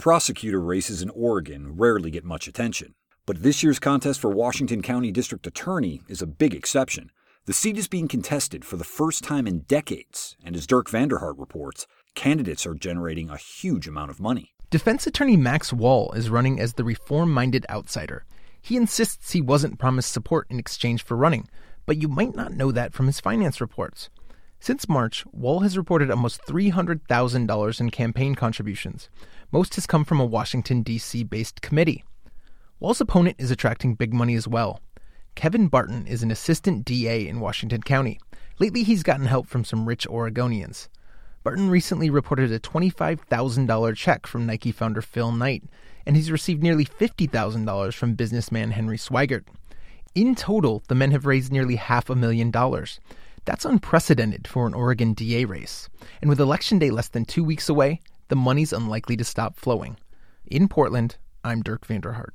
Prosecutor races in Oregon rarely get much attention, but this year's contest for Washington County District Attorney is a big exception. The seat is being contested for the first time in decades, and as Dirk Vanderhart reports, candidates are generating a huge amount of money. Defense attorney Max Wall is running as the reform-minded outsider. He insists he wasn't promised support in exchange for running, but you might not know that from his finance reports. Since March, Wall has reported almost $300,000 in campaign contributions. Most has come from a Washington, D.C.-based committee. Wall's opponent is attracting big money as well. Kevin Barton is an assistant DA in Washington County. Lately, he's gotten help from some rich Oregonians. Barton recently reported a $25,000 check from Nike founder Phil Knight, and he's received nearly $50,000 from businessman Henry Swigert. In total, the men have raised nearly $500,000. That's unprecedented for an Oregon DA race. And with Election Day less than 2 weeks away, the money's unlikely to stop flowing. In Portland, I'm Dirk Vanderhart.